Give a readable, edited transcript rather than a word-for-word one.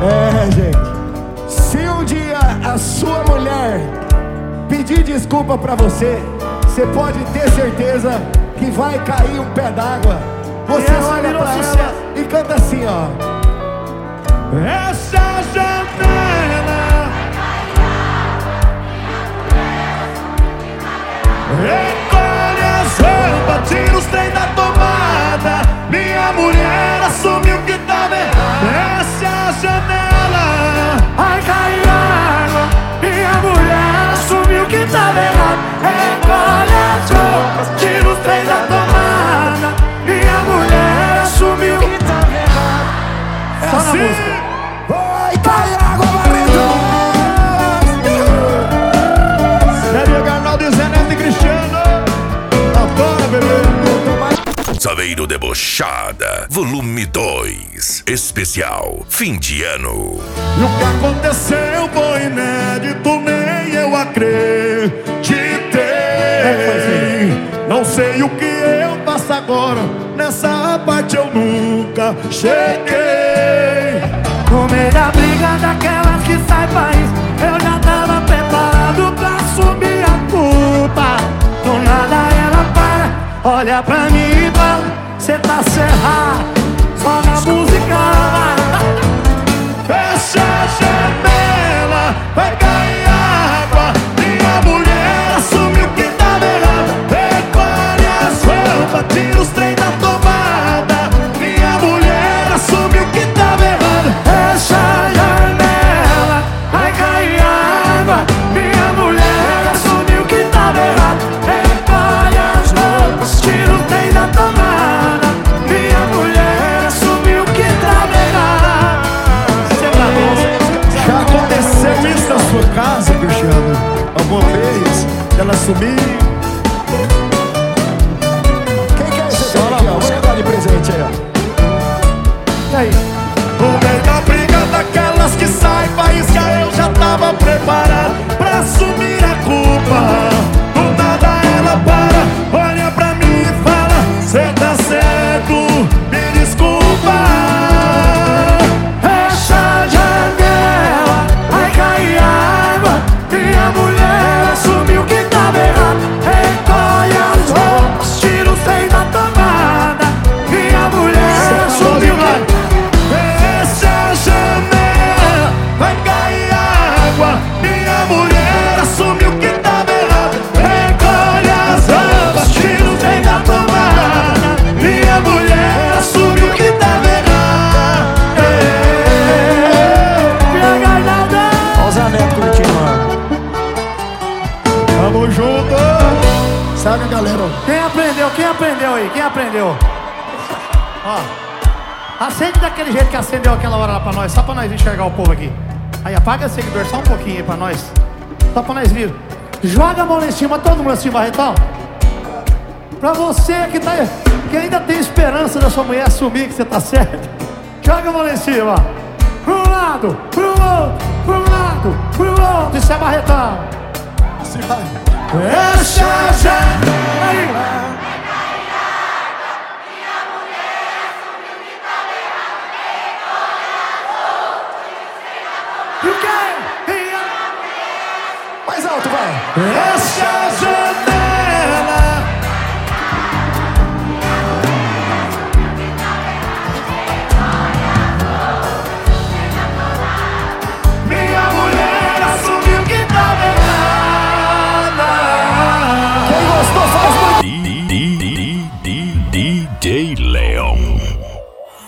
Gente, se um dia a sua mulher pedir desculpa pra você, você pode ter certeza que vai cair um pé d'água. Você olha pra ela e canta assim, ó: essa janela recolhe as roupas, tira os trem da tomada. Minha mulher assumiu que tava errado. Essa é a janela, ai cai água. Minha mulher assumiu que tava errado. Recolhe as roupas, tira os trem da tomada. Minha mulher assumiu que tava errado. É só na música. Vai cair água, Barreto. Sério, Arnaldo, Zé Neto e Cristiano. Adora, bebê. Saveiro Debochada, volume 2, especial fim de ano. E o que aconteceu foi inédito, nem eu acreditei. Não sei o que eu faço agora, nessa parte eu nunca cheguei. No meio da briga daquelas que sai país, eu já tava preparado pra assumir a culpa. Do nada ela para, olha pra mim e fala: cê tá cerrado, só na música. Fecha a janela, vai cair água. Minha mulher assumiu que tava errado. Recolhe as roupas, tira os trem da tomada. Minha mulher assumiu que tava errado. Fecha a janela, vai cair água. Minha mulher assumiu que tava errado. Recolhe as roupas, tira o trem da tomada. Minha mulher assumiu que tava errado. Já aconteceu isso na sua casa, Cristiano? Alguma vez? Ela sumiu? Quem quer esse aqui, ó? Vou dar de presente aí, ó. E aí? No meio da briga daquelas que sai faísca, eu já tava preparado pra assumir a culpa. Do nada ela para, olha pra mim e fala: cê tá certo, me desculpa. Fecha a janela, vai cair água. Minha mulher assumiu que tava errado. Recolhe as roupas, tira o trem da tomada. Minha mulher assumiu que... Fecha a janela, vai cair água. Minha mulher assumiu que tava errado. Recolhe as roupas, tira o trem da tomada. Minha mulher assumiu que tava errado. Olha o Zé Neto curtindo lá. Tamo junto. Sabe, galera? Quem aprendeu? Quem aprendeu aí? Quem aprendeu? Ó, acende daquele jeito que acendeu aquela hora lá pra nós, só pra nós enxergar o povo aqui. Aí apaga o seguidor só um pouquinho aí pra nós, só pra nós vir. Joga a mão lá em cima, todo mundo assim, Barretão. Pra você que ainda tem esperança da sua mulher assumir que você tá certo, joga a mão lá em cima. Pro lado, pro outro, pro lado, pro outro. Isso é Barretão. Fecha a janela. Aí. E o quê? Mais alto, vai. Fecha a janela.